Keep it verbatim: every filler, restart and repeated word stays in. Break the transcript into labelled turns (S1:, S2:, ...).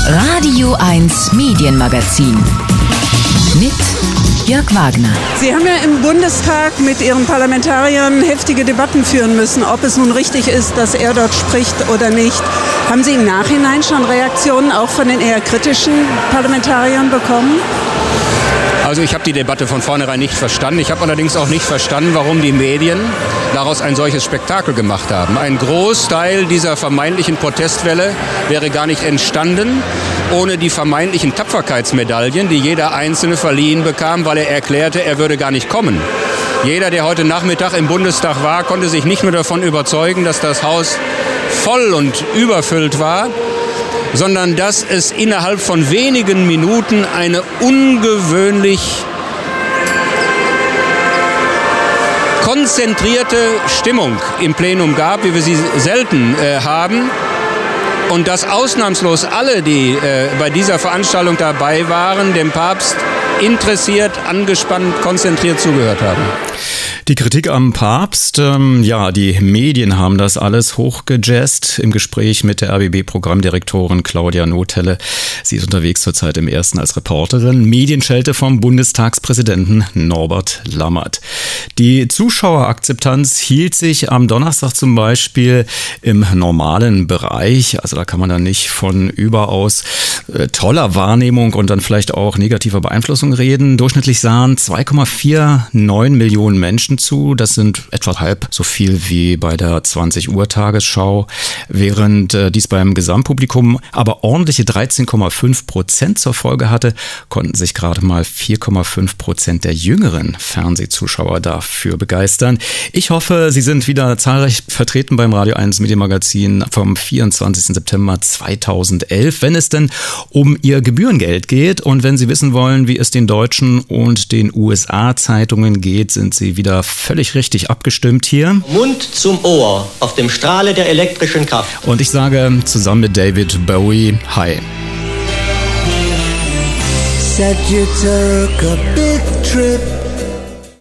S1: Radio eins Medienmagazin mit Jörg Wagner.
S2: Sie haben ja im Bundestag mit Ihren Parlamentariern heftige Debatten führen müssen, ob es nun richtig ist, dass er dort spricht oder nicht. Haben Sie im Nachhinein schon Reaktionen auch von den eher kritischen Parlamentariern bekommen?
S3: Also ich habe die Debatte von vornherein nicht verstanden. Ich habe allerdings auch nicht verstanden, warum die Medien daraus ein solches Spektakel gemacht haben. Ein Großteil dieser vermeintlichen Protestwelle wäre gar nicht entstanden ohne die vermeintlichen Tapferkeitsmedaillen, die jeder Einzelne verliehen bekam, weil er erklärte, er würde gar nicht kommen. Jeder, der heute Nachmittag im Bundestag war, konnte sich nicht nur davon überzeugen, dass das Haus voll und überfüllt war, sondern dass es innerhalb von wenigen Minuten eine ungewöhnlich konzentrierte Stimmung im Plenum gab, wie wir sie selten äh, haben. Und dass ausnahmslos alle, die äh, bei dieser Veranstaltung dabei waren, dem Papst interessiert, angespannt, konzentriert zugehört haben.
S4: Die Kritik am Papst, ähm, ja, die Medien haben das alles hochgejazzt im Gespräch mit der R B B-Programmdirektorin Claudia Nothelle. Sie ist unterwegs zurzeit im Ersten als Reporterin. Medienschelte vom Bundestagspräsidenten Norbert Lammert. Die Zuschauerakzeptanz hielt sich am Donnerstag zum Beispiel im normalen Bereich. Also da kann man dann nicht von überaus äh, toller Wahrnehmung und dann vielleicht auch negativer Beeinflussung reden. Durchschnittlich sahen zwei Komma neunundvierzig Millionen Menschen zu. Das sind etwa halb so viel wie bei der zwanzig Uhr Tagesschau, während äh, dies beim Gesamtpublikum aber ordentliche dreizehn Komma fünf Prozent zur Folge hatte, konnten sich gerade mal vier Komma fünf Prozent der jüngeren Fernsehzuschauer dafür begeistern. Ich hoffe, Sie sind wieder zahlreich vertreten beim Radio eins Medienmagazin vom vierundzwanzigsten September zweitausendelf, wenn es denn um Ihr Gebührengeld geht. Und wenn Sie wissen wollen, wie es den deutschen und den U S A-Zeitungen geht, sind Sie wieder völlig richtig abgestimmt hier.
S5: Mund zum Ohr auf dem Strahle der elektrischen Kraft.
S4: Und ich sage zusammen mit David Bowie, hi.
S6: Said you took a big trip